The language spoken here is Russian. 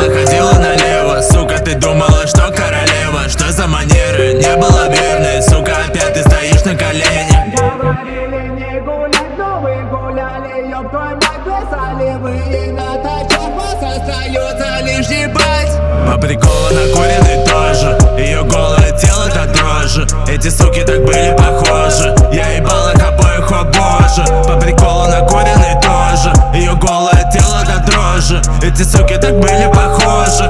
ходила налево. Сука, ты думала, что королева? Что за манеры? Не было верной. Сука, опять ты стоишь на коленях. Говорили не гулять, но вы гуляли. Ёб твою мать, плясали вы. И на тачах вас остается лишь ебать. По приколу накуренный тоже. Ее голое тело так дрожи. Эти суки так были похожи. Я ебал их обоих, о боже. По приколу накуренный тоже. Ее голое тело так дрожи. Эти суки так были похожи.